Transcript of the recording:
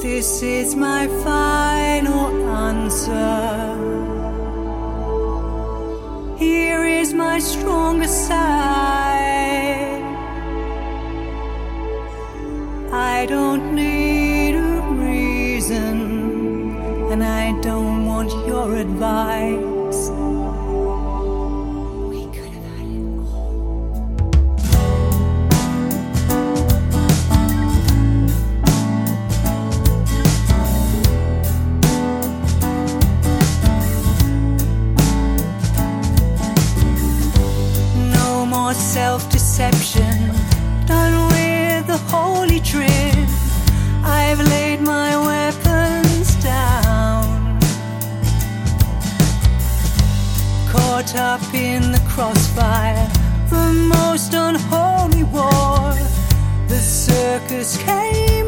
This is my final answer. Here is my strongest side. I don't need a reason, and I don't want your advice. We could have had it all. No more self-deception, done with the holy trip. I've laid my weapons down, caught up in the crossfire, the most unholy war. The circus came